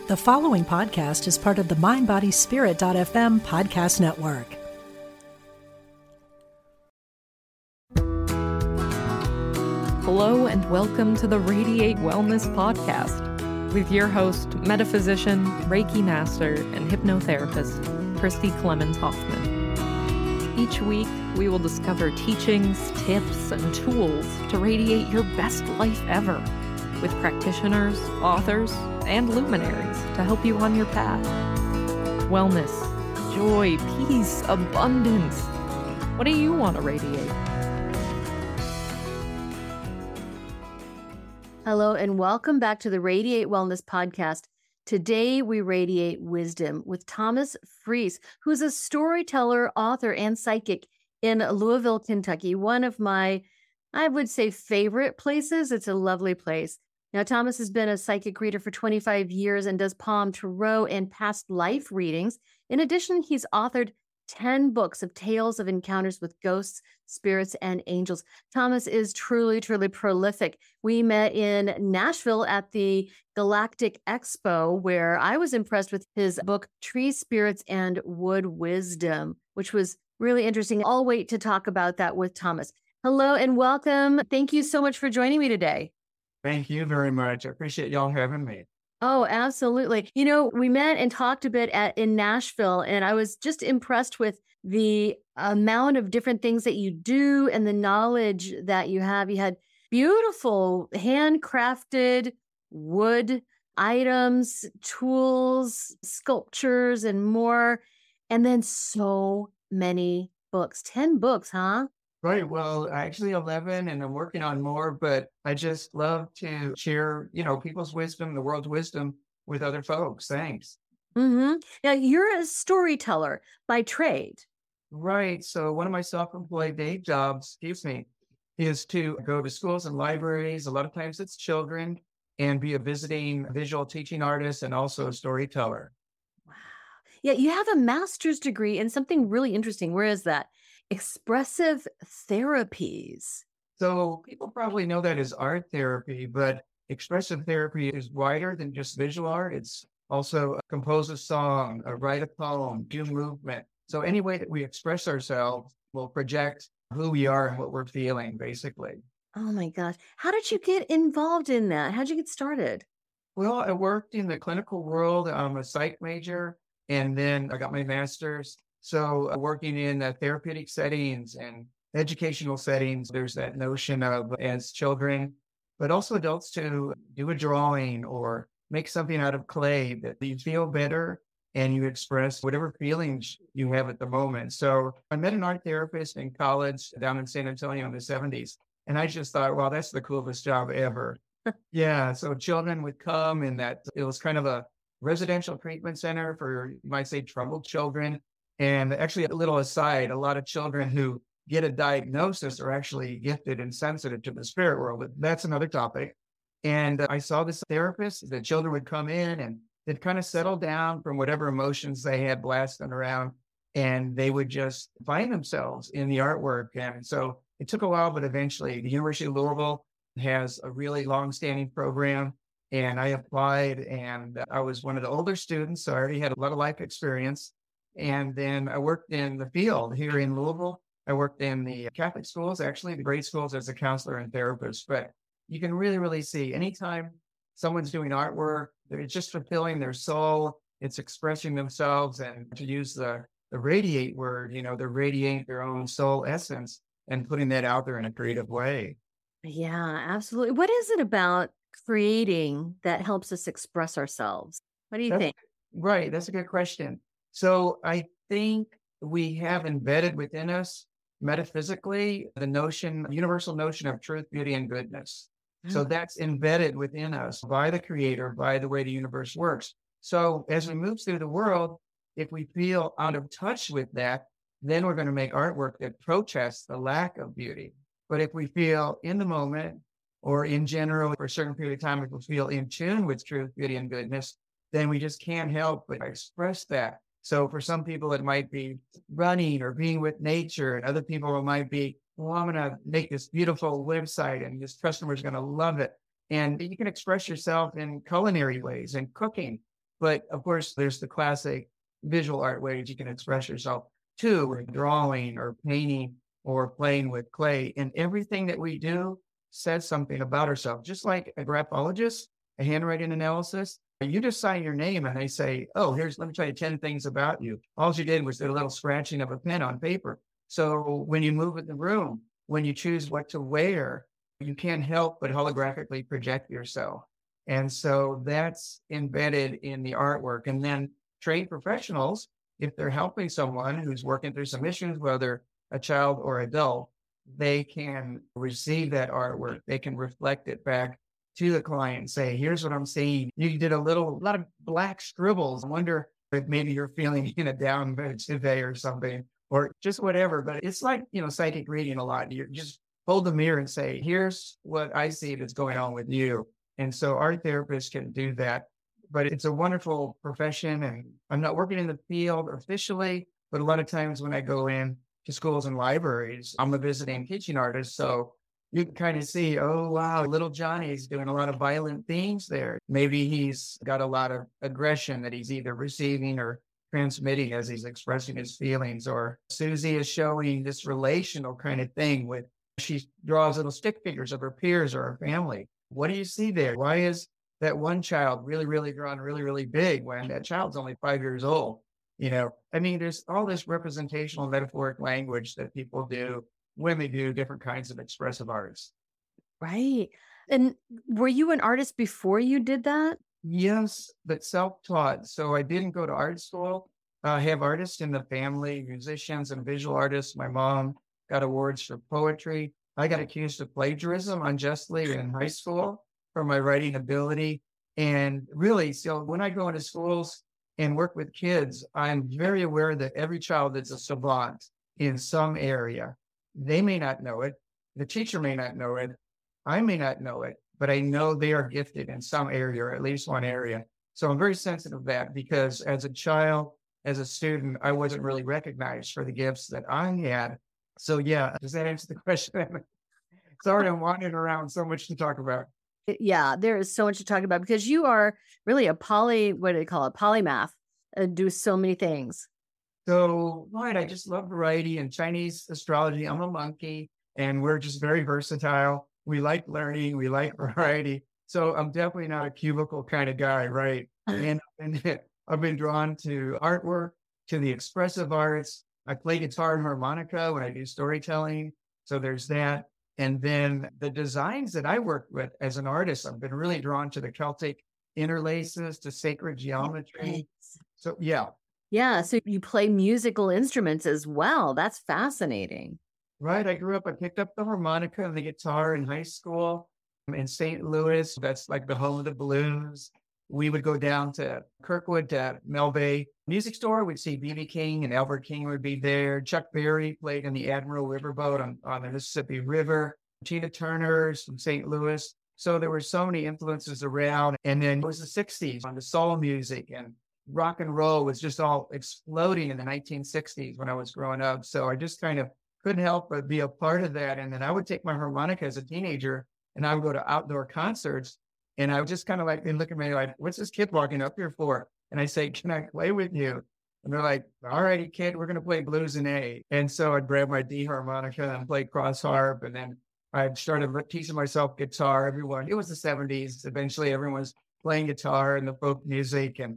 The following podcast is part of the MindBodySpirit.fm podcast network. Hello and welcome to the Radiate Wellness Podcast with your host, metaphysician, Reiki master, and hypnotherapist, Christy Clemens Hoffman. Each week, we will discover teachings, tips, and tools to radiate your best life ever with practitioners, authors, and luminaries to help you on your path. Wellness, joy, peace, abundance. What do you want to radiate? Hello, and welcome back to the Radiate Wellness Podcast. Today, we radiate wisdom with Thomas Friess, who's a storyteller, author, and psychic in Louisville, Kentucky. One of my, I would say, favorite places. It's a lovely place. Now, Thomas has been a psychic reader for 25 years and does palm, tarot, and past life readings. In addition, he's authored 10 books of tales of encounters with ghosts, spirits, and angels. Thomas is truly, truly prolific. We met in Nashville at the Galactic Expo, where I was impressed with his book, Tree Spirits and Wood Wisdom, which was really interesting. I'll wait to talk about that with Thomas. Hello and welcome. Thank you so much for joining me today. Thank you very much. I appreciate y'all having me. Oh, absolutely. You know, we met and talked a bit in Nashville, and I was just impressed with the amount of different things that you do and the knowledge that you have. You had beautiful handcrafted wood items, tools, sculptures, and more. And then so many books. 10 books, huh? Right. Well, actually 11, and I'm working on more, but I just love to share, people's wisdom, the world's wisdom with other folks. Thanks. Mm-hmm. Now, you're a storyteller by trade. Right. So one of my self-employed day jobs, is to go to schools and libraries. A lot of times it's children, and be a visiting visual teaching artist and also a storyteller. Wow. Yeah, you have a master's degree in something really interesting. Where is that? Expressive therapies. So people probably know that as art therapy, but expressive therapy is wider than just visual art. It's also compose a song, write a poem, do movement. So any way that we express ourselves will project who we are and what we're feeling, basically. Oh my gosh. How did you get involved in that? How'd you get started? Well, I worked in the clinical world. I'm a psych major, and then I got my master's. So working in therapeutic settings and educational settings, there's that notion of, as children, but also adults, to do a drawing or make something out of clay that you feel better and you express whatever feelings you have at the moment. So I met an art therapist in college down in San Antonio in the 70s. And I just thought, wow, that's the coolest job ever. Yeah. So children would come, and that it was kind of a residential treatment center for, you might say, troubled children. And actually, a little aside, a lot of children who get a diagnosis are actually gifted and sensitive to the spirit world. But that's another topic. And I saw this therapist. The children would come in and they'd kind of settle down from whatever emotions they had blasting around, and they would just find themselves in the artwork. And so it took a while, but eventually the University of Louisville has a really long-standing program. And I applied, and I was one of the older students, so I already had a lot of life experience. And then I worked in the field here in Louisville. I worked in the Catholic schools, actually, the grade schools, as a counselor and therapist. But you can really, really see anytime someone's doing artwork, it's just fulfilling their soul. It's expressing themselves. And to use the radiate word, they're radiating their own soul essence and putting that out there in a creative way. Yeah, absolutely. What is it about creating that helps us express ourselves? What do you think? Right. That's a good question. So I think we have embedded within us metaphysically the universal notion of truth, beauty, and goodness. So that's embedded within us by the creator, by the way the universe works. So as we move through the world, if we feel out of touch with that, then we're going to make artwork that protests the lack of beauty. But if we feel in the moment, or in general, for a certain period of time, if we feel in tune with truth, beauty, and goodness, then we just can't help but express that. So for some people, it might be running or being with nature, and other people, it might be, well, I'm going to make this beautiful website and this customer's going to love it. And you can express yourself in culinary ways and cooking. But of course, there's the classic visual art ways you can express yourself too, or drawing or painting or playing with clay. And everything that we do says something about ourselves. Just like a graphologist, a handwriting analysis, you just sign your name and they say, oh, let me tell you 10 things about you. All you did was a little scratching of a pen on paper. So when you move in the room, when you choose what to wear, you can't help but holographically project yourself. And so that's embedded in the artwork. And then trained professionals, if they're helping someone who's working through some issues, whether a child or adult, they can receive that artwork. They can reflect it back to the client and say, here's what I'm seeing. You did a lot of black scribbles. I wonder if maybe you're feeling down today or something, or just whatever. But it's like, psychic reading a lot. You just hold the mirror and say, here's what I see that's going on with you. And so art therapists can do that. But it's a wonderful profession. And I'm not working in the field officially, but a lot of times when I go in to schools and libraries, I'm a visiting teaching artist. So you can kind of see, oh, wow, little Johnny's doing a lot of violent things there. Maybe he's got a lot of aggression that he's either receiving or transmitting as he's expressing his feelings. Or Susie is showing this relational kind of thing she draws little stick figures of her peers or her family. What do you see there? Why is that one child really, really drawn really, really big when that child's only 5 years old? There's all this representational metaphoric language that people do when they do different kinds of expressive arts. Right. And were you an artist before you did that? Yes, but self-taught. So I didn't go to art school. I have artists in the family, musicians and visual artists. My mom got awards for poetry. I got accused of plagiarism unjustly in high school for my writing ability. And really, so when I go into schools and work with kids, I'm very aware that every child is a savant in some area. They may not know it. The teacher may not know it. I may not know it, but I know they are gifted in some area, or at least one area. So I'm very sensitive to that because as a child, as a student, I wasn't really recognized for the gifts that I had. So yeah, does that answer the question? Sorry, I'm wandering around, so much to talk about. Yeah, there is so much to talk about because you are really polymath, do so many things. So, right, I just love variety and Chinese astrology. I'm a monkey and we're just very versatile. We like learning, we like variety. So I'm definitely not a cubicle kind of guy, right? And I've been drawn to artwork, to the expressive arts. I play guitar and harmonica when I do storytelling. So there's that. And then the designs that I work with as an artist, I've been really drawn to the Celtic interlaces, to sacred geometry. So, yeah. Yeah. So you play musical instruments as well. That's fascinating. Right. I picked up the harmonica and the guitar in high school in St. Louis. That's like the home of the blues. We would go down to Kirkwood, to Mel Bay Music Store. We'd see B.B. King and Albert King would be there. Chuck Berry played in the Admiral Riverboat on the Mississippi River. Tina Turner's from St. Louis. So there were so many influences around. And then it was the 60s on the soul music, and rock and roll was just all exploding in the 1960s when I was growing up. So I just kind of couldn't help but be a part of that. And then I would take my harmonica as a teenager and I would go to outdoor concerts. And I would just kind of look at me like, what's this kid walking up here for? And I say, can I play with you? And they're like, all righty, kid, we're going to play blues in A. And so I'd grab my D harmonica and play cross harp. And then I started teaching myself guitar. It was the 70s. Eventually everyone was playing guitar and the folk music. And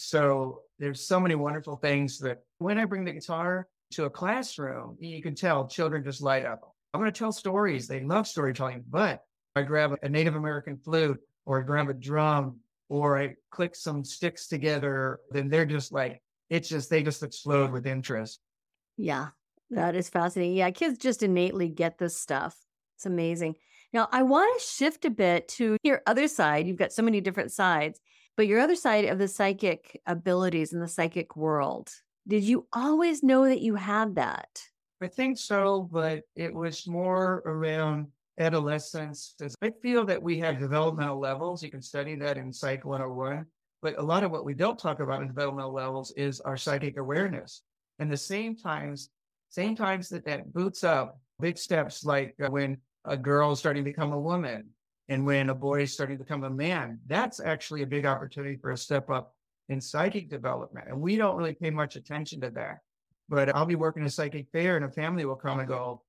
so there's so many wonderful things that when I bring the guitar to a classroom, you can tell children just light up. I'm going to tell stories. They love storytelling, but I grab a Native American flute or I grab a drum or I click some sticks together, then they're just like, they just explode with interest. Yeah, that is fascinating. Yeah, kids just innately get this stuff. It's amazing. Now, I want to shift a bit to your other side. You've got so many different sides, but your other side of the psychic abilities in the psychic world. Did you always know that you had that? I think so, but it was more around adolescence. I feel that we have developmental levels. You can study that in Psych 101. But a lot of what we don't talk about in developmental levels is our psychic awareness. And the same times that boots up big steps, like when a girl is starting to become a woman and when a boy is starting to become a man, that's actually a big opportunity for a step up in psychic development. And we don't really pay much attention to that. But I'll be working a psychic fair and a family will come and go,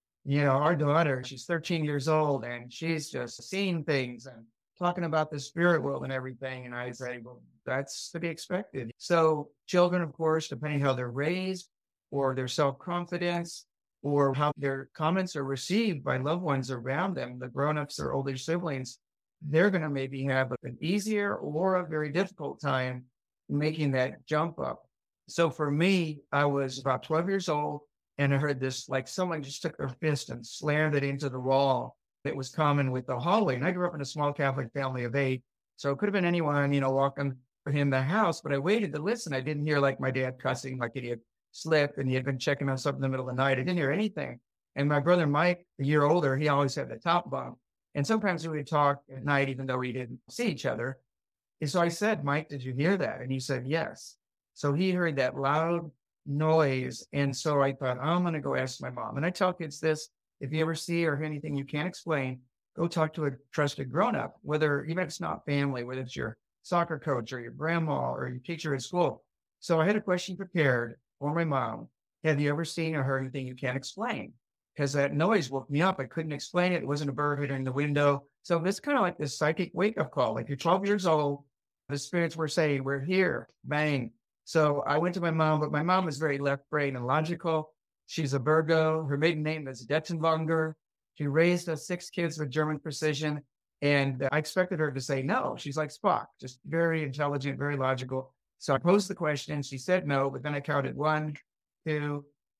our daughter, she's 13 years old and she's just seeing things and talking about the spirit world and everything. And I say, well, that's to be expected. So children, of course, depending how they're raised or their self-confidence or how their comments are received by loved ones around them, the grown-ups or older siblings, they're going to maybe have an easier or a very difficult time making that jump up. So for me, I was about 12 years old and I heard this, like someone just took their fist and slammed it into the wall. That was common with the hallway. And I grew up in a small Catholic family of 8. So it could have been anyone, walking in the house, but I waited to listen. I didn't hear like my dad cussing, like he had slipped and he had been checking on something in the middle of the night. I didn't hear anything. And my brother Mike, a year older, he always had the top bunk. And sometimes we would talk at night, even though we didn't see each other. And so I said, Mike, did you hear that? And he said, yes. So he heard that loud noise. And so I thought, I'm going to go ask my mom. And I tell kids this, if you ever see or hear anything you can't explain, go talk to a trusted grown-up, whether even if it's not family, whether it's your soccer coach or your grandma or your teacher at school. So I had a question prepared for my mom. Have you ever seen or heard anything you can't explain? Because that noise woke me up. I couldn't explain it. It wasn't a bird hitting the window. So it's kind of like this psychic wake-up call. Like you're 12 years old, the spirits were saying, we're here, bang. So I went to my mom, but my mom is very left brain and logical. She's a Virgo. Her maiden name is Dettenbanger. She raised us 6 kids with German precision. And I expected her to say no. She's like Spock, just very intelligent, very logical. So I posed the question. She said no, but then I counted 1, 2,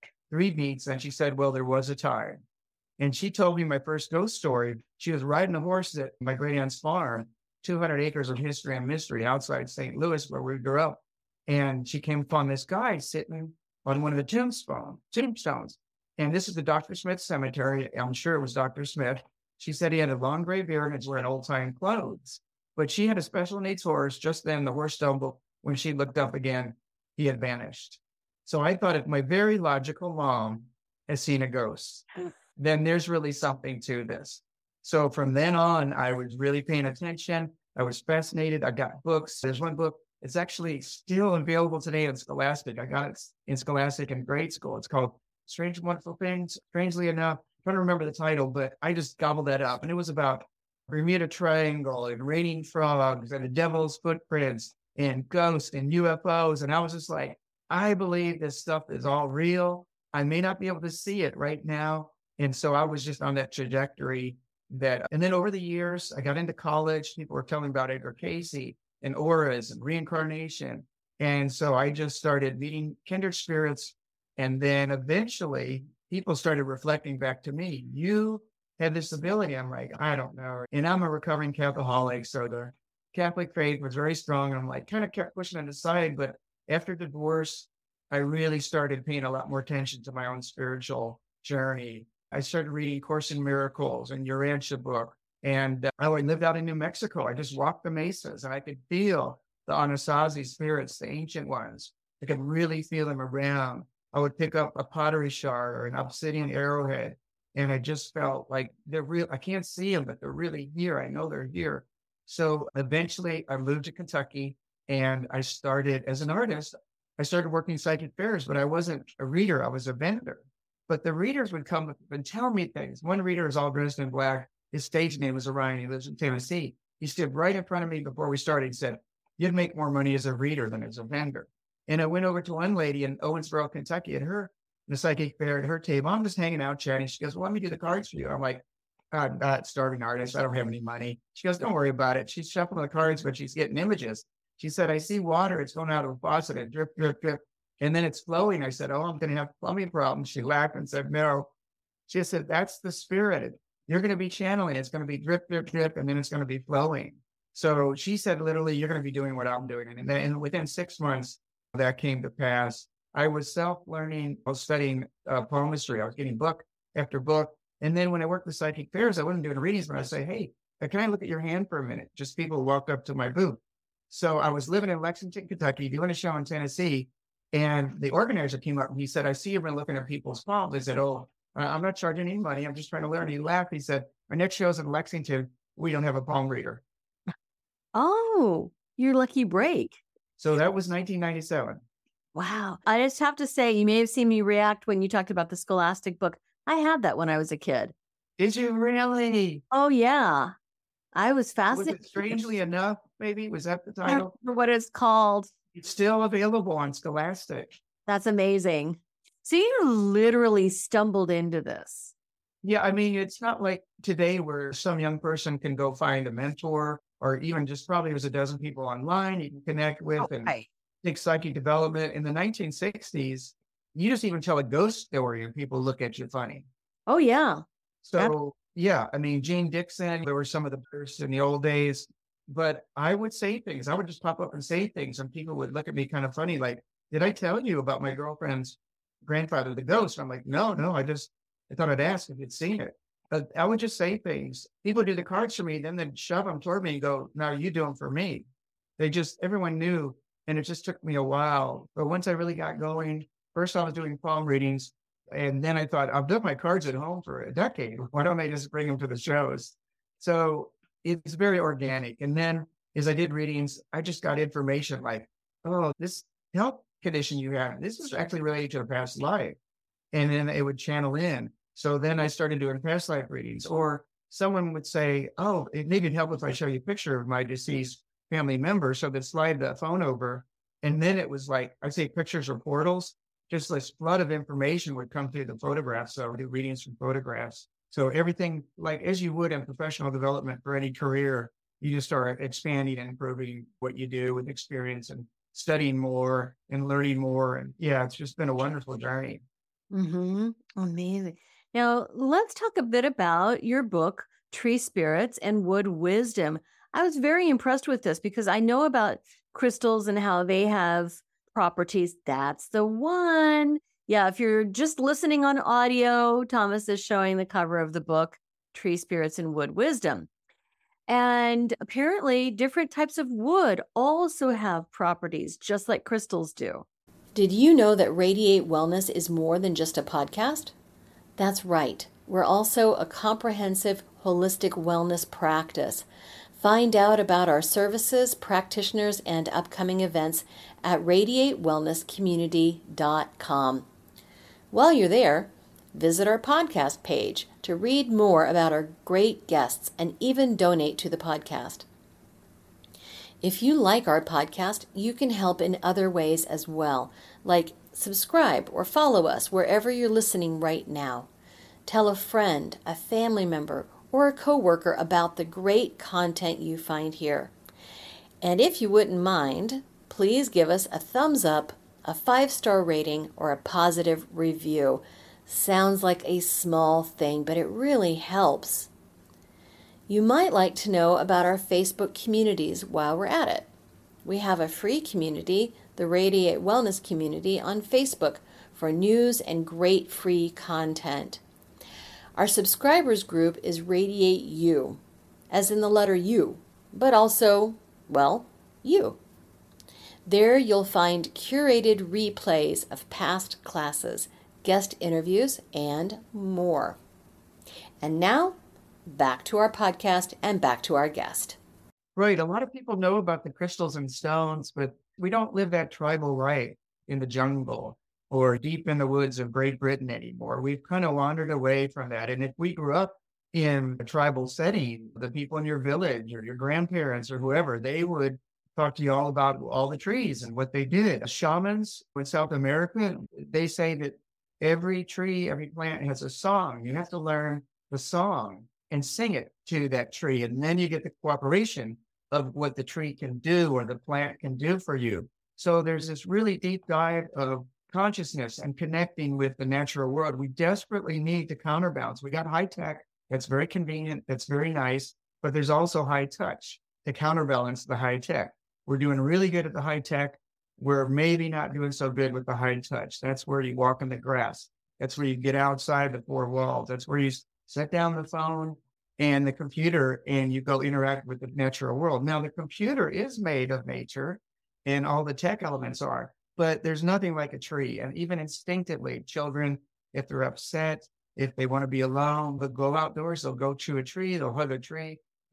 3 beats. And she said, well, there was a time. And she told me my first ghost story. She was riding a horse at my great aunt's farm, 200 acres of history and mystery outside St. Louis, where we grew up. And she came upon this guy sitting on one of the tombstones. And this is the Dr. Smith cemetery. I'm sure it was Dr. Smith. She said he had a long gray beard and was wearing old-time clothes. But she had a special needs horse. Just then, the horse stumbled. When she looked up again, he had vanished. So I thought if my very logical mom has seen a ghost, then there's really something to this. So from then on, I was really paying attention. I was fascinated. I got books. There's one book. It's actually still available today in Scholastic. I got it in Scholastic in grade school. It's called Strange and Wonderful Things. Strangely enough, I'm trying to remember the title, but I just gobbled that up. And it was about Bermuda Triangle and raining frogs and the devil's footprints and ghosts and UFOs. And I was just like, I believe this stuff is all real. I may not be able to see it right now. And so I was just on that trajectory and then over the years, I got into college. People were telling me about Edgar Cayce and auras and reincarnation. And so I just started meeting kindred spirits. And then eventually people started reflecting back to me, you had this ability. I'm like, I don't know. And I'm a recovering Catholic. So the Catholic faith was very strong. And I'm like, kind of kept pushing it aside. But after divorce, I really started paying a lot more attention to my own spiritual journey. I started reading Course in Miracles and Urantia book. And I lived out in New Mexico. I just walked the mesas and I could feel the Anasazi spirits, the ancient ones. I could really feel them around. I would pick up a pottery shard or an obsidian arrowhead. And I just felt like they're real. I can't see them, but they're really here. I know they're here. So eventually I moved to Kentucky and I started as an artist. I started working psychic fairs, but I wasn't a reader. I was a vendor. But the readers would come and tell me things. One reader is all dressed in black. His stage name was Orion. He lives in Tennessee. He stood right in front of me before we started. He said, you'd make more money as a reader than as a vendor. And I went over to one lady in Owensboro, Kentucky, at the psychic fair at her table. I'm just hanging out chatting. She goes, well, let me do the cards for you. I'm like, I'm not starving artist. I don't have any money. She goes, don't worry about it. She's shuffling the cards, but she's getting images. She said, I see water. It's going out of a faucet and drip, drip, drip. And then it's flowing. I said, oh, I'm going to have plumbing problems. She laughed and said, no. She said, that's the spirit. You're going to be channeling. It's going to be drip, drip, drip, and then it's going to be flowing. So she said, literally, you're going to be doing what I'm doing. And then within 6 months, that came to pass. I was self-learning. I was studying palmistry. I was getting book after book. And then when I worked the psychic fairs, I wasn't doing readings, but I'd say, hey, can I look at your hand for a minute? Just people walked up to my booth. So I was living in Lexington, Kentucky, doing a show in Tennessee. And the organizer came up and he said, I see you've been looking at people's palms. I said, oh, I'm not charging any money. I'm just trying to learn. He laughed. He said, my next show's in Lexington. We don't have a palm reader. Oh, your lucky break. So that was 1997. Wow. I just have to say, you may have seen me react when you talked about the Scholastic book. I had that when I was a kid. Did you really? Oh, yeah. I was Was fascinated. it Strangely Enough, maybe? Was that the I don't title? remember what it's called. It's still available on Scholastic. That's amazing. So you literally stumbled into this. Yeah, I mean, it's not like today where some young person can go find a mentor or even just probably there's a dozen people online you can connect with and Right. take psychic development. In the 1960s, you just even tell a ghost story and people look at you funny. Oh, yeah. So, yeah, I mean, Gene Dixon, there were some of the first in the old days, but I would say things. I would just pop up and say things and people would look at me kind of funny, like, did I tell you about my girlfriend's grandfather, the ghost? And I'm like, no, I thought I'd ask if you'd seen it. But I would just say things. People do the cards for me, then they'd shove them toward me and go, now you do them for me. Everyone knew. And it just took me a while. But once I really got going, first I was doing palm readings. And then I thought, I've done my cards at home for a decade. Why don't I just bring them to the shows? So it's very organic. And then as I did readings, I just got information like, oh, this health condition you have, this is actually related to a past life. And then it would channel in. So then I started doing past life readings. Or someone would say, oh, it maybe it'd help if I show you a picture of my deceased family member. So they'd slide the phone over. And then it was like, I'd say pictures or portals. Just this flood of information would come through the photographs. So I would do readings from photographs. So everything, like as you would in professional development for any career, you just start expanding and improving what you do with experience and studying more and learning more. And yeah, it's just been a wonderful journey. Mm-hmm. Amazing. Now, let's talk a bit about your book, Tree Spirits and Wood Wisdom. I was very impressed with this because I know about crystals and how they have properties. That's the one. Yeah, if you're just listening on audio, Thomas is showing the cover of the book, Tree Spirits and Wood Wisdom. And apparently, different types of wood also have properties, just like crystals do. Did you know that Radiate Wellness is more than just a podcast? That's right. We're also a comprehensive, holistic wellness practice. Find out about our services, practitioners, and upcoming events at radiatewellnesscommunity.com. While you're there, visit our podcast page to read more about our great guests and even donate to the podcast. If you like our podcast, you can help in other ways as well, like subscribe or follow us wherever you're listening right now. Tell a friend, a family member, or a coworker about the great content you find here. And if you wouldn't mind, please give us a thumbs up, a 5-star rating, or a positive review. Sounds like a small thing, but it really helps. You might like to know about our Facebook communities while we're at it. We have a free community, the Radiate Wellness Community, on Facebook for news and great free content. Our subscribers group is Radiate You, as in the letter U, but also, well, you. There you'll find curated replays of past classes, guest interviews, and more. And now, back to our podcast and back to our guest. Right. A lot of people know about the crystals and stones, but we don't live that tribal life in the jungle or deep in the woods of Great Britain anymore. We've kind of wandered away from that. And if we grew up in a tribal setting, the people in your village or your grandparents or whoever, they would talk to you all about all the trees and what they did. Shamans in South America, they say that every tree, every plant has a song. You have to learn the song and sing it to that tree. And then you get the cooperation of what the tree can do or the plant can do for you. So there's this really deep dive of consciousness and connecting with the natural world. We desperately need to counterbalance. We got high tech. That's very convenient. That's very nice. But there's also high touch to counterbalance the high tech. We're doing really good at the high tech. We're maybe not doing so good with the high touch. That's where you walk in the grass. That's where you get outside the four walls. That's where you set down the phone and the computer and you go interact with the natural world. Now, the computer is made of nature and all the tech elements are, but there's nothing like a tree. And even instinctively, children, if they're upset, if they want to be alone, they'll go outdoors, they'll go to a tree, they'll hug a tree,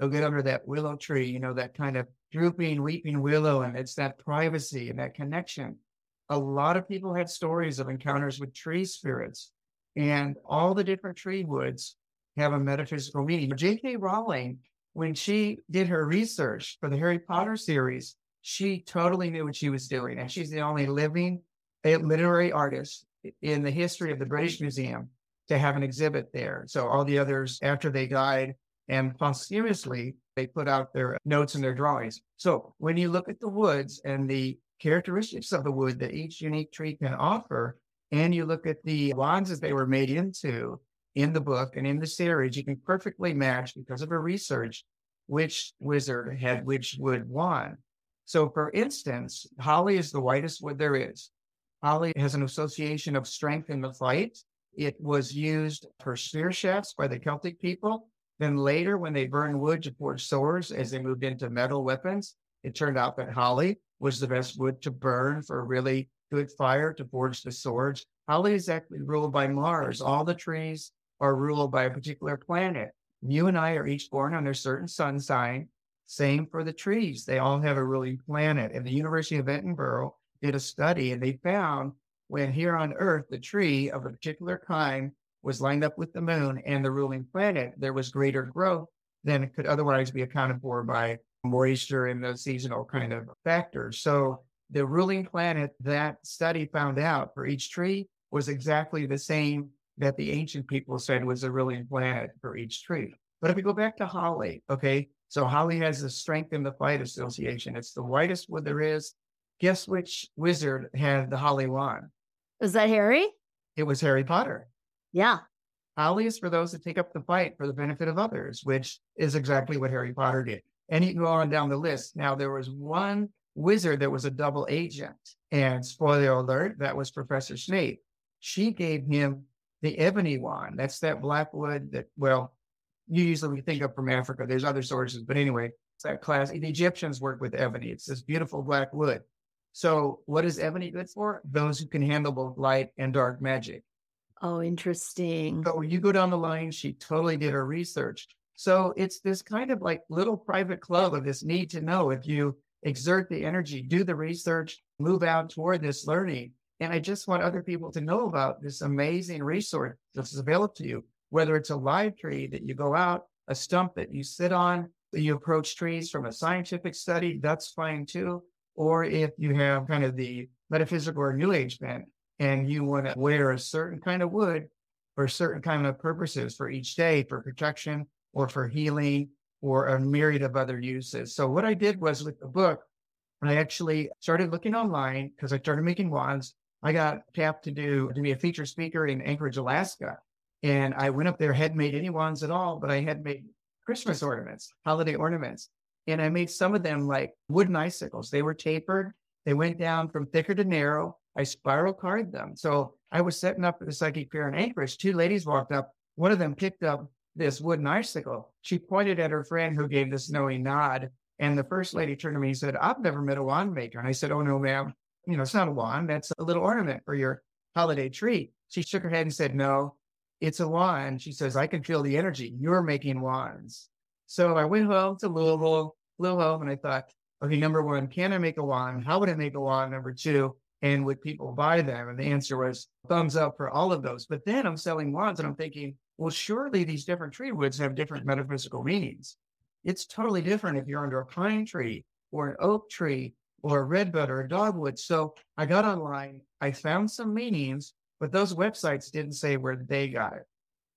they'll get under that willow tree, that kind of drooping, weeping willow, and it's that privacy and that connection. A lot of people had stories of encounters with tree spirits, and all the different tree woods have a metaphysical meaning. J.K. Rowling, when she did her research for the Harry Potter series, she totally knew what she was doing. And she's the only living literary artist in the history of the British Museum to have an exhibit there. So all the others, after they died and posthumously, they put out their notes and their drawings. So when you look at the woods and the characteristics of the wood that each unique tree can offer, and you look at the wands that they were made into in the book and in the series, you can perfectly match, because of her research, which wizard had which wood wand. So for instance, holly is the whitest wood there is. Holly has an association of strength in the fight. It was used for spear shafts by the Celtic people. Then later, when they burned wood to forge swords, as they moved into metal weapons, it turned out that holly was the best wood to burn for really good fire to forge the swords. Holly is actually ruled by Mars. All the trees are ruled by a particular planet. You and I are each born under a certain sun sign. Same for the trees. They all have a ruling planet. And the University of Edinburgh did a study, and they found when here on Earth, the tree of a particular kind was lined up with the moon and the ruling planet, there was greater growth than could otherwise be accounted for by moisture and the seasonal kind of factors. So the ruling planet that study found out for each tree was exactly the same that the ancient people said was the ruling planet for each tree. But if we go back to holly, okay, so holly has the strength in the fight association. It's the whitest wood there is. Guess which wizard had the holly wand? Was that Harry? It was Harry Potter. Yeah. Holly is for those that take up the fight for the benefit of others, which is exactly what Harry Potter did. And you can go on down the list. Now, there was one wizard that was a double agent. And spoiler alert, that was Professor Snape. She gave him the ebony wand. That's that black wood that, well, you usually think of from Africa. There's other sources. But anyway, it's that class. The Egyptians work with ebony. It's this beautiful black wood. So what is ebony good for? Those who can handle both light and dark magic. Oh, interesting. So when you go down the line, she totally did her research. So it's this kind of like little private club of this need to know. If you exert the energy, do the research, move out toward this learning. And I just want other people to know about this amazing resource that's available to you, whether it's a live tree that you go out, a stump that you sit on, that you approach trees from a scientific study, that's fine too. Or if you have kind of the metaphysical or new age bent and you want to wear a certain kind of wood for certain kind of purposes for each day, for protection or for healing or a myriad of other uses. So what I did was with the book, I actually started looking online because I started making wands. I got tapped to be a featured speaker in Anchorage, Alaska. And I went up there, hadn't made any wands at all, but I had made Christmas ornaments, holiday ornaments. And I made some of them like wooden icicles. They were tapered. They went down from thicker to narrow. I spiral carved them. So I was setting up at the psychic fair in Anchorage. Two ladies walked up. One of them picked up this wooden icicle. She pointed at her friend who gave this knowing nod. And the first lady turned to me and said, "I've never met a wand maker." And I said, "Oh, no, ma'am. It's not a wand. That's a little ornament for your holiday tree." She shook her head and said, "No, it's a wand." She says, "I can feel the energy. You're making wands." So I went home to Louisville, flew home, and I thought, okay, number one, can I make a wand? How would I make a wand? Number two, and would people buy them? And the answer was thumbs up for all of those. But then I'm selling wands and I'm thinking, well, surely these different tree woods have different metaphysical meanings. It's totally different if you're under a pine tree or an oak tree or a redbud or a dogwood. So I got online, I found some meanings, but those websites didn't say where they got it.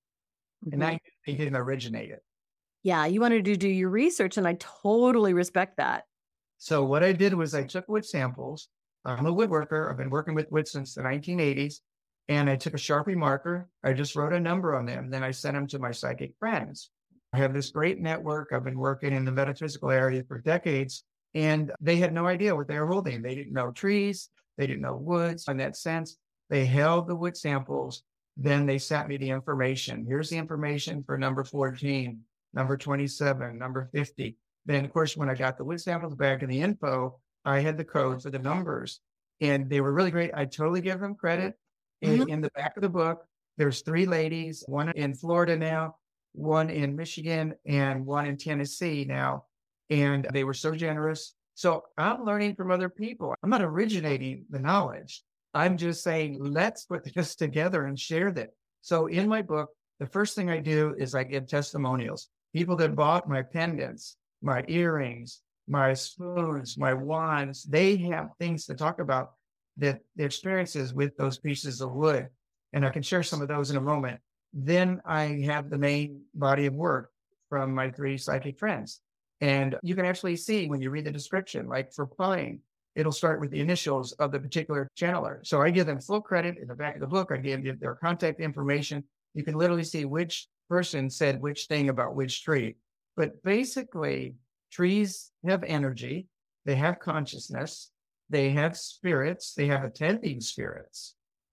And I knew they didn't originate it. Yeah, you wanted to do your research, and I totally respect that. So what I did was I took wood samples. I'm a woodworker. I've been working with wood since the 1980s. And I took a Sharpie marker. I just wrote a number on them. Then I sent them to my psychic friends. I have this great network. I've been working in the metaphysical area for decades. And they had no idea what they were holding. They didn't know trees. They didn't know woods. In that sense, they held the wood samples. Then they sent me the information. Here's the information for number 14. Number 27, number 50. Then, of course, when I got the wood samples back and the info, I had the codes for the numbers. And they were really great. I totally give them credit. In the back of the book, there's three ladies, one in Florida now, one in Michigan and one in Tennessee now. And they were so generous. So I'm learning from other people. I'm not originating the knowledge. I'm just saying, let's put this together and share that. So in my book, the first thing I do is I give testimonials. People that bought my pendants, my earrings, my spoons, my wands, they have things to talk about, that the experiences with those pieces of wood. And I can share some of those in a moment. Then I have the main body of work from my 3 psychic friends. And you can actually see when you read the description, like for playing, it'll start with the initials of the particular channeler. So I give them full credit. In the back of the book, I give their contact information. You can literally see which person said which thing about which tree. But basically, trees have energy. They have consciousness. They have spirits. They have attending spirits.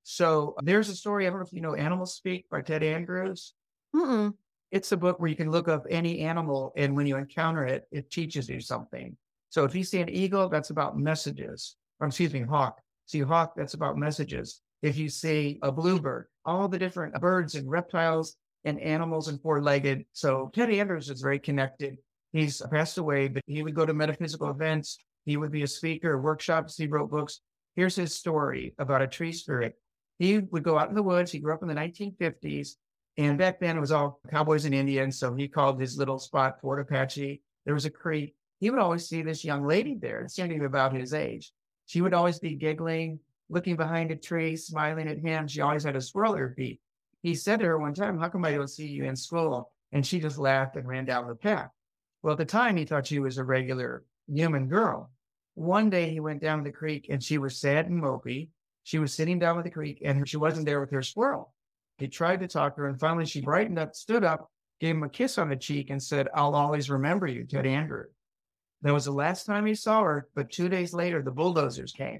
So there's a story, I don't know if you know Animal Speak by Ted Andrews. Mm-mm. It's a book where you can look up any animal, and when you encounter it, it teaches you something. So if you see an eagle, that's about messages. Or excuse me, hawk. See a hawk, that's about messages. If you see a bluebird, all the different birds and reptiles and animals and 4-legged. So Ted Andrews is very connected. He's passed away, but he would go to metaphysical events. He would be a speaker, workshops. He wrote books. Here's his story about a tree spirit. He would go out in the woods. He grew up in the 1950s. And back then it was all cowboys and Indians. So he called his little spot Fort Apache. There was a creek. He would always see this young lady there, standing about his age. She would always be giggling, looking behind a tree, smiling at him. She always had a squirrel at her feet. He said to her one time, "How come I don't see you in school?" And she just laughed and ran down the path. Well, at the time, he thought she was a regular human girl. One day he went down the creek and she was sad and mopey. She was sitting down with the creek and she wasn't there with her squirrel. He tried to talk to her, and finally she brightened up, stood up, gave him a kiss on the cheek and said, "I'll always remember you, Ted Andrews." That was the last time he saw her, but 2 days later, the bulldozers came.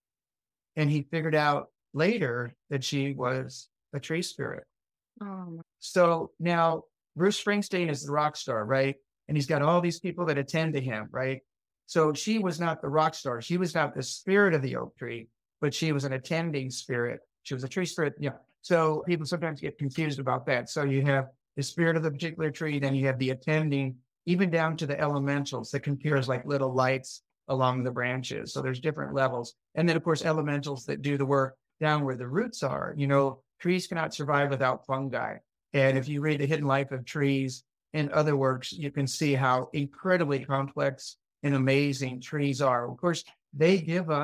And he figured out later that she was a tree spirit. Oh. So now Bruce Springsteen is the rock star, right? And he's got all these people that attend to him, right? So she was not the rock star. She was not the spirit of the oak tree, but she was an attending spirit. She was a tree spirit. Yeah. So people sometimes get confused about that. So you have the spirit of the particular tree, then you have the attending, even down to the elementals that can appear as like little lights along the branches. So there's different levels. And then, of course, elementals that do the work down where the roots are. You know, trees cannot survive without fungi. And if you read The Hidden Life of Trees and other works, you can see how incredibly complex and amazing trees are. Of course, they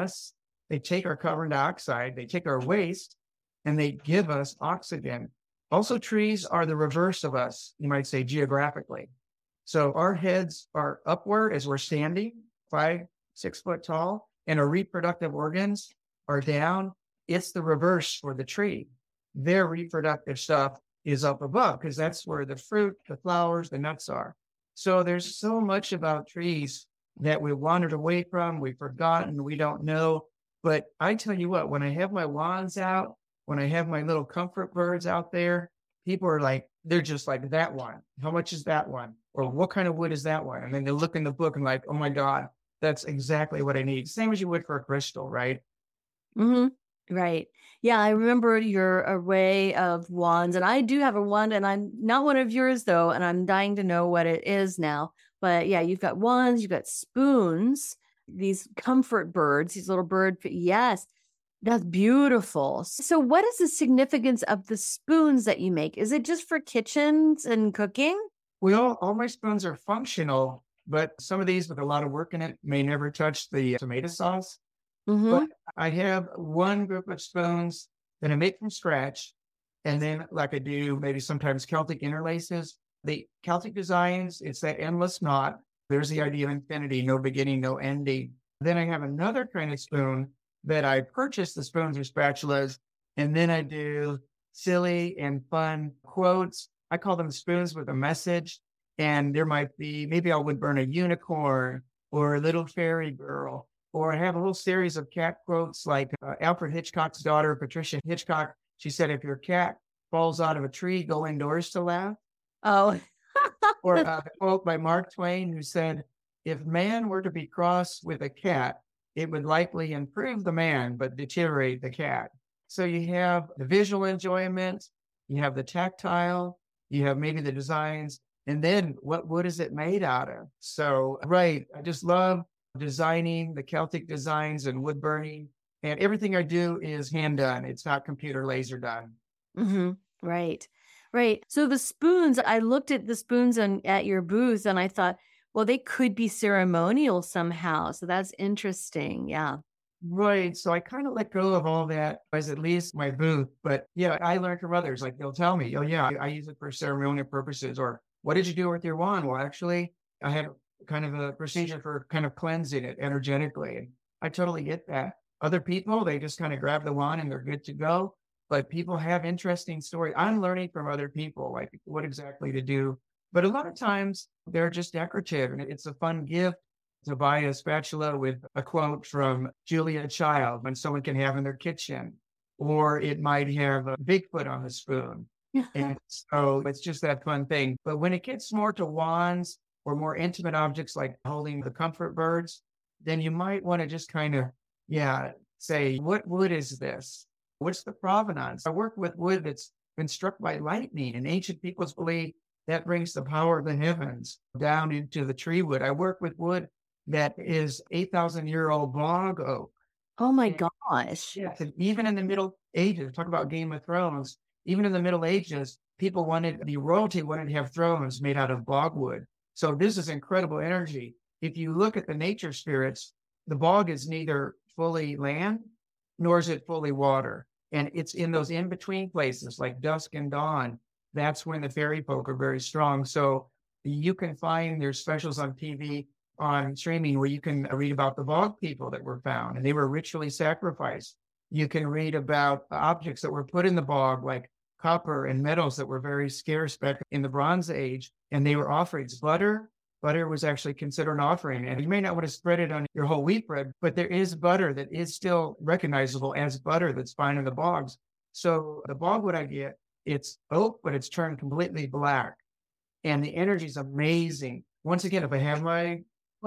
take our carbon dioxide, they take our waste, and they give us oxygen. Also, trees are the reverse of us, you might say, geographically. So our heads are upward as we're standing, 5-6 foot tall, and our reproductive organs are down. It's the reverse for the tree. Their reproductive stuff is up above because that's where the fruit, the flowers, the nuts are. So there's so much about trees that we wandered away from, we've forgotten, we don't know. But I tell you what, when I have my wands out, when I have my little comfort birds out there, people are like, they're just like, that one. How much is that one? Or what kind of wood is that one? And then they look in the book and like, oh my God, that's exactly what I need. Same as you would for a crystal, right? Mm-hmm. Right. Yeah, I remember your array of wands, and I do have a wand, and I'm not one of yours though, and I'm dying to know what it is now. But yeah, you've got wands, you've got spoons, these comfort birds, these little bird. Yes, that's beautiful. So what is the significance of the spoons that you make? Is it just for kitchens and cooking? Well, all my spoons are functional, but some of these with a lot of work in it may never touch the tomato sauce. Mm-hmm. But I have one group of spoons that I make from scratch. And then like I do maybe sometimes Celtic interlaces. The Celtic designs, it's that endless knot. There's the idea of infinity, no beginning, no ending. Then I have another kind of spoon that I purchase the spoons or spatulas. And then I do silly and fun quotes. I call them spoons with a message. And there might be, maybe I would burn a unicorn or a little fairy girl. Or I have a whole series of cat quotes like Alfred Hitchcock's daughter, Patricia Hitchcock. She said, if your cat falls out of a tree, go indoors to laugh. Oh. Or a quote by Mark Twain who said, if man were to be crossed with a cat, it would likely improve the man, but deteriorate the cat. So you have the visual enjoyment, you have the tactile, you have maybe the designs, and then what wood is it made out of? So, right, I just love designing the Celtic designs and wood burning. And everything I do is hand done. It's not computer laser done. Right. Right. So the spoons, I looked at the spoons at your booth and I thought, well, they could be ceremonial somehow. So that's interesting. Yeah. Right. So I kind of let go of all that as at least my booth. But yeah, I learned from others. Like they'll tell me, oh, yeah, I use it for ceremonial purposes. Or what did you do with your wand? Well, actually, I had kind of a procedure for kind of cleansing it energetically. And I totally get that. Other people, they just kind of grab the wand and they're good to go. But people have interesting stories. I'm learning from other people, like what exactly to do. But a lot of times they're just decorative, and it's a fun gift to buy a spatula with a quote from Julia Child when someone can have in their kitchen, or it might have a Bigfoot on the spoon. And so it's just that fun thing. But when it gets more to wands or more intimate objects like holding the comfort birds, then you might want to just kind of, say, what wood is this? What's the provenance? I work with wood that's been struck by lightning, and ancient peoples believe that brings the power of the heavens down into the tree wood. I work with wood that is 8,000-year-old bog oak. Oh my gosh. Yes, and even in the Middle Ages, talk about Game of Thrones, even in the Middle Ages, the royalty wanted to have thrones made out of bogwood. So this is incredible energy. If you look at the nature spirits, the bog is neither fully land, nor is it fully water. And it's in those in-between places like dusk and dawn. That's when the fairy folk are very strong. So you can find there's specials on TV, on streaming, where you can read about the bog people that were found, and they were ritually sacrificed. You can read about objects that were put in the bog, like copper and metals that were very scarce back in the Bronze Age, and they were offerings. Butter was actually considered an offering, and you may not want to spread it on your whole wheat bread, but there is butter that is still recognizable as butter that's found in the bogs. So the bogwood I get, it's oak, but it's turned completely black, and the energy is amazing. Once again, if I have my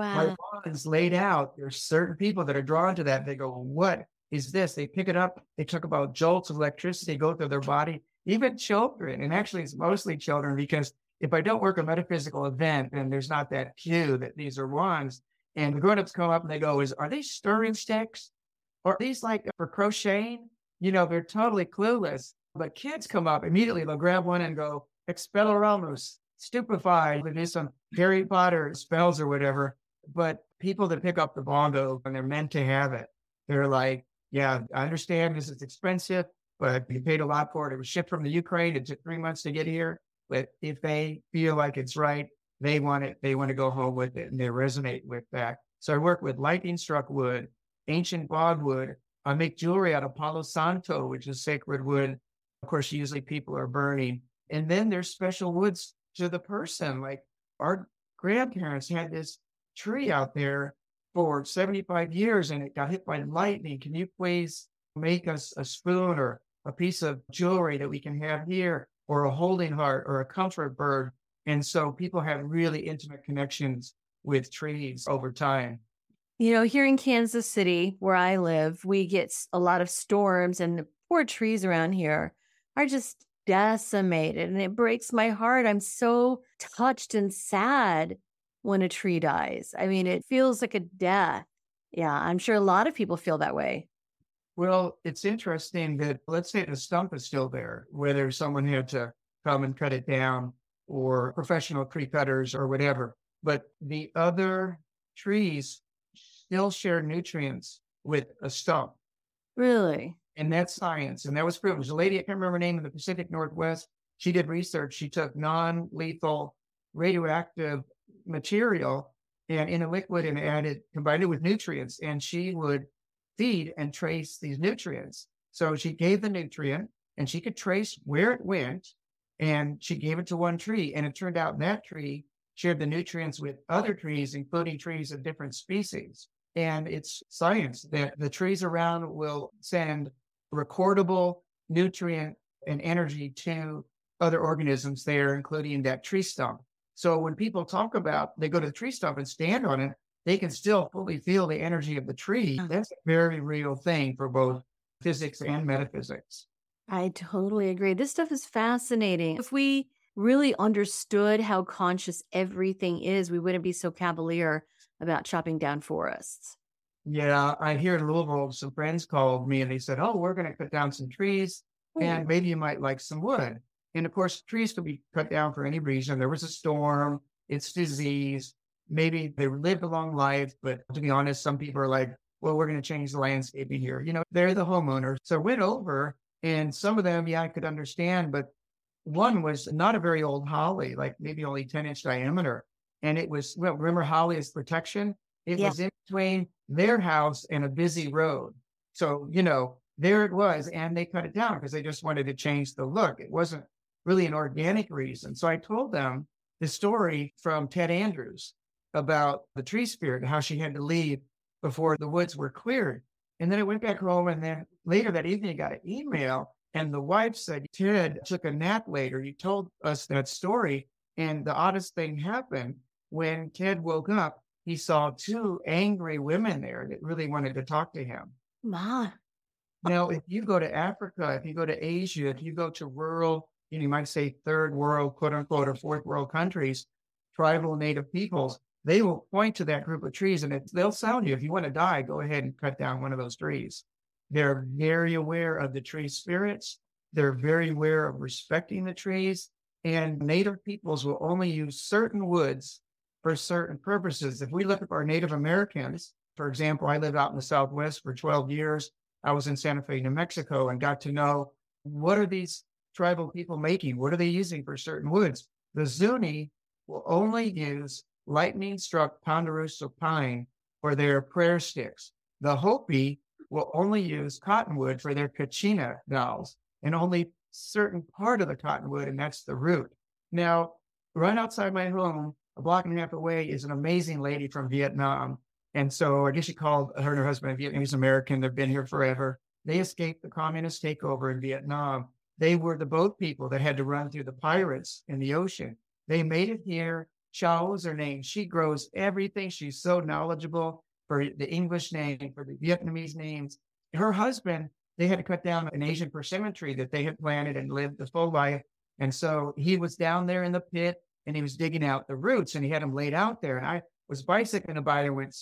wands laid out, there's certain people that are drawn to that. They go, what is this? They pick it up. They talk about jolts of electricity go through their body, even children. And actually, it's mostly children, because if I don't work a metaphysical event, then there's not that cue that these are wands. And the grown-ups come up and they go, are these stirring sticks? Or are these like for crocheting? They're totally clueless. But kids come up, immediately they'll grab one and go, Expelliarmus, stupefied. They do some Harry Potter spells or whatever. But people that pick up the bongo, and they're meant to have it, they're like, yeah, I understand this is expensive, but you paid a lot for it. It was shipped from the Ukraine. It took 3 months to get here. But if they feel like it's right, they want it. They want to go home with it, and they resonate with that. So I work with lightning struck wood, ancient bogwood. I make jewelry out of Palo Santo, which is sacred wood. Of course, usually people are burning. And then there's special woods to the person. Like our grandparents had this tree out there for 75 years, and it got hit by lightning. Can you please make us a spoon or a piece of jewelry that we can have here, or a holding heart or a comfort bird? And so people have really intimate connections with trees over time. Here in Kansas City, where I live, we get a lot of storms, and the poor trees around here are just decimated, and it breaks my heart. I'm so touched and sad when a tree dies. I mean, it feels like a death. Yeah, I'm sure a lot of people feel that way. Well, it's interesting that, let's say the stump is still there, whether someone had to come and cut it down, or professional tree cutters or whatever, but the other trees still share nutrients with a stump. Really? And that's science. And that was proven. There's a lady, I can't remember her name, in the Pacific Northwest. She did research. She took non-lethal radioactive material and in a liquid and combined it with nutrients, and she would feed and trace these nutrients. So she gave the nutrient, and she could trace where it went, and she gave it to one tree. And it turned out that tree shared the nutrients with other trees, including trees of different species. And it's science that the trees around will send recordable nutrient and energy to other organisms there, including that tree stump. So when people talk about, they go to the tree stump and stand on it, they can still fully feel the energy of the tree. That's a very real thing for both physics and metaphysics. I totally agree. This stuff is fascinating. If we really understood how conscious everything is, we wouldn't be so cavalier about chopping down forests. Yeah, I hear in Louisville, some friends called me and they said, "Oh, we're going to cut down some trees and maybe you might like some wood." And of course, trees can be cut down for any reason. There was a storm, it's disease. Maybe they lived a long life, but to be honest, some people are like, "Well, we're going to change the landscaping here." They're the homeowners. So I went over and some of them, yeah, I could understand, but one was not a very old holly, like maybe only 10-inch diameter. And it was, well, remember holly is protection? It Yeah. was in between their house and a busy road. So, there it was. And they cut it down because they just wanted to change the look. It wasn't really an organic reason. So I told them the story from Ted Andrews about the tree spirit, how she had to leave before the woods were cleared. And then I went back home and then later that evening, I got an email and the wife said, "Ted took a nap later. You told us that story." And the oddest thing happened when Ted woke up, he saw two angry women there that really wanted to talk to him. Ma. Now, if you go to Africa, if you go to Asia, if you go to rural, you might say third world, quote unquote, or fourth world countries, tribal native peoples, they will point to that group of trees and they'll sound you. If you want to die, go ahead and cut down one of those trees. They're very aware of the tree spirits. They're very aware of respecting the trees. And native peoples will only use certain woods for certain purposes. If we look at our Native Americans, for example, I lived out in the Southwest for 12 years. I was in Santa Fe, New Mexico, and got to know what are these tribal people making? What are they using for certain woods? The Zuni will only use lightning-struck ponderosa pine for their prayer sticks. The Hopi will only use cottonwood for their kachina dolls, and only certain part of the cottonwood, and that's the root. Now, right outside my home, a block and a half away, is an amazing lady from Vietnam. And so I guess she called her and her husband a Vietnamese American. They've been here forever. They escaped the communist takeover in Vietnam. They were the boat people that had to run through the pirates in the ocean. They made it here. Chao is her name. She grows everything. She's so knowledgeable for the English name, for the Vietnamese names. Her husband, they had to cut down an Asian persimmon tree that they had planted and lived the full life. And so he was down there in the pit and he was digging out the roots and he had them laid out there. And I was bicycling by and went,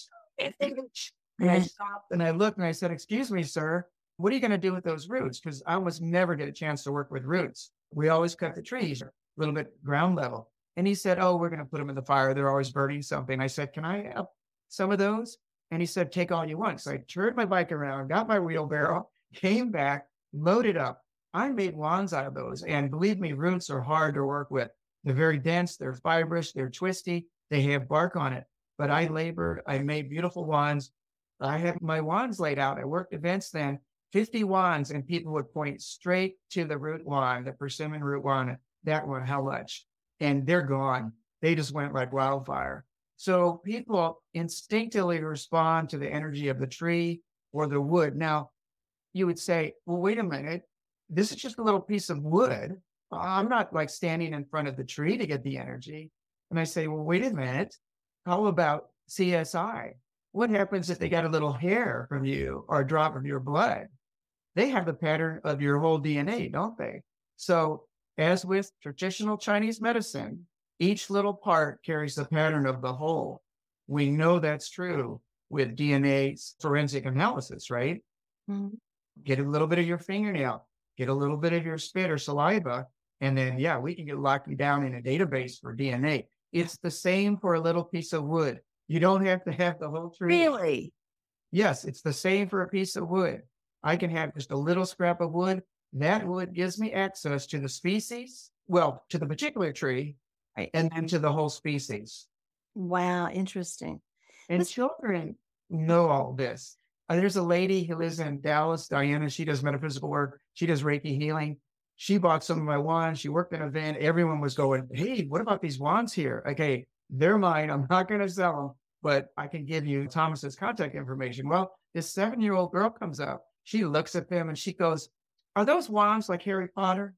and I stopped and I looked and I said, "Excuse me, sir, what are you going to do with those roots?" Because I almost never get a chance to work with roots. We always cut the trees a little bit ground level. And he said, "Oh, we're going to put them in the fire. They're always burning something." I said, "Can I have some of those?" And he said, "Take all you want." So I turned my bike around, got my wheelbarrow, came back, loaded up. I made wands out of those. And believe me, roots are hard to work with. They're very dense, they're fibrous, they're twisty, they have bark on it. But I labored, I made beautiful wands. I had my wands laid out. I worked events then, 50 wands, and people would point straight to the root wand, the persimmon root wand. That one, how much? And they're gone. They just went like wildfire. So people instinctively respond to the energy of the tree or the wood. Now, you would say, "Well, wait a minute. This is just a little piece of wood. I'm not like standing in front of the tree to get the energy." And I say, "Well, wait a minute. How about CSI? What happens if they got a little hair from you or a drop of your blood? They have the pattern of your whole DNA, don't they?" So as with traditional Chinese medicine, each little part carries the pattern of the whole. We know that's true with DNA forensic analysis, right? Mhm. Get a little bit of your fingernail, get a little bit of your spit or saliva, and then, yeah, we can lock you down in a database for DNA. It's the same for a little piece of wood. You don't have to have the whole tree. Really? Yes, it's the same for a piece of wood. I can have just a little scrap of wood. That wood gives me access to the species, well, to the particular tree, Right. and then to the whole species. Wow, interesting. And Let's- children know all this. There's a lady who lives in Dallas, Diana. She does metaphysical work. She does Reiki healing. She bought some of my wands. She worked at an event. Everyone was going, "Hey, what about these wands here?" Okay, they're mine. I'm not going to sell them, but I can give you Thomas's contact information. Well, this 7-year-old girl comes up. She looks at them and she goes, "Are those wands like Harry Potter?"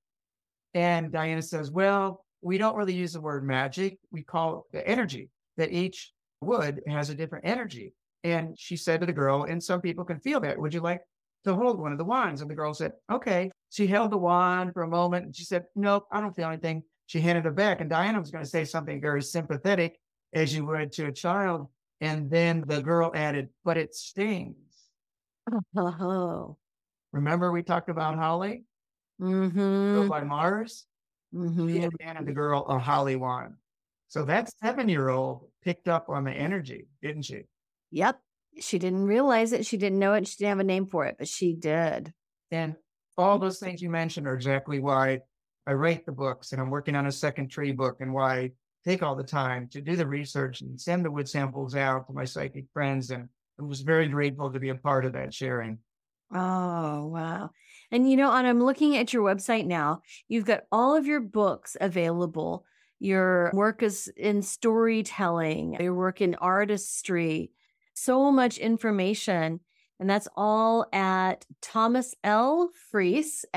And Diana says, "Well, we don't really use the word magic. We call it the energy, that each wood has a different energy." And she said to the girl, and some people can feel that, "Would you like to hold one of the wands?" And the girl said, "Okay." She held the wand for a moment and she said, "Nope, I don't feel anything." she handed it back. And Diana was going to say something very sympathetic, as you would to a child. And then the girl added, but it stings. Oh. Remember we talked about holly? Mm-hmm. By Mars? Mm-hmm. She had handed the girl a holly wand. So that 7-year-old picked up on the energy, didn't she? Yep. She didn't realize it. She didn't know it. She didn't have a name for it, but she did. And all those things you mentioned are exactly why I write the books, and I'm working on a second tree book, and why I take all the time to do the research and send the wood samples out to my psychic friends. And I was very grateful to be a part of that sharing. Oh, wow. And I'm looking at your website now. You've got all of your books available. Your work is in storytelling, your work in artistry, so much information. And that's all at Thomas L. Freese,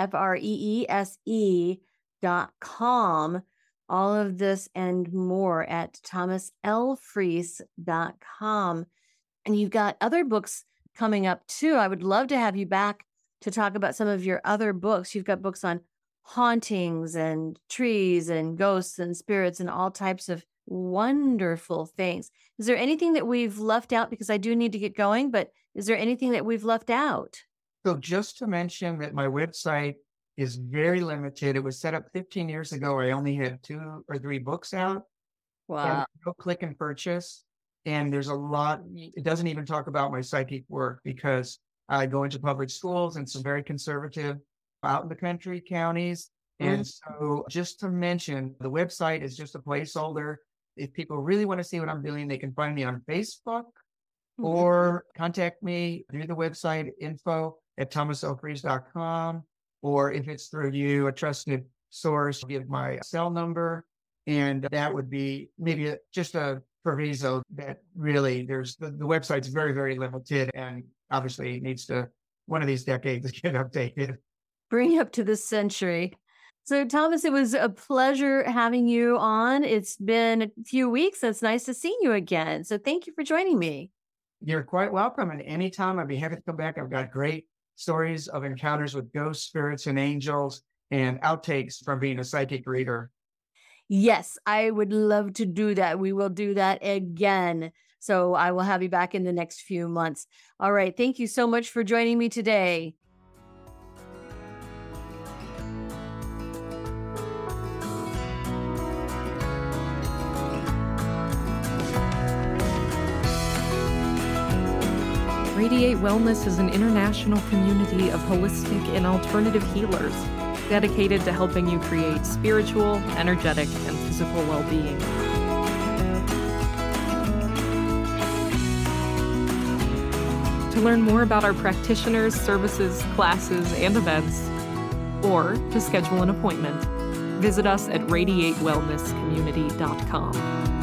FREESE.com. All of this and more at thomaslfreese.com. And you've got other books coming up too. I would love to have you back to talk about some of your other books. You've got books on hauntings and trees and ghosts and spirits and all types of wonderful things. Is there anything that we've left out? Because I do need to get going, but is there anything that we've left out? So just to mention that my website is very limited. It was set up 15 years ago. I only had 2 or 3 books out. Wow. No click and purchase. And there's a lot. It doesn't even talk about my psychic work, because I go into public schools and some very conservative out in the country counties. And so just to mention, the website is just a placeholder. If people really want to see what I'm doing, they can find me on Facebook or contact me through the website, info@thomaslfreese.com. Or if it's through you, a trusted source, give my cell number. And that would be maybe just a proviso that really the website's very, very limited, and obviously needs to, one of these decades, get updated. Bring up to this century. So Thomas, it was a pleasure having you on. It's been a few weeks. So it's nice to see you again. So thank you for joining me. You're quite welcome. And anytime, I'd be happy to come back. I've got great stories of encounters with ghosts, spirits, and angels, and outtakes from being a psychic reader. Yes, I would love to do that. We will do that again. So I will have you back in the next few months. All right. Thank you so much for joining me today. Radiate Wellness is an international community of holistic and alternative healers dedicated to helping you create spiritual, energetic, and physical well-being. To learn more about our practitioners, services, classes, and events, or to schedule an appointment, visit us at radiatewellnesscommunity.com.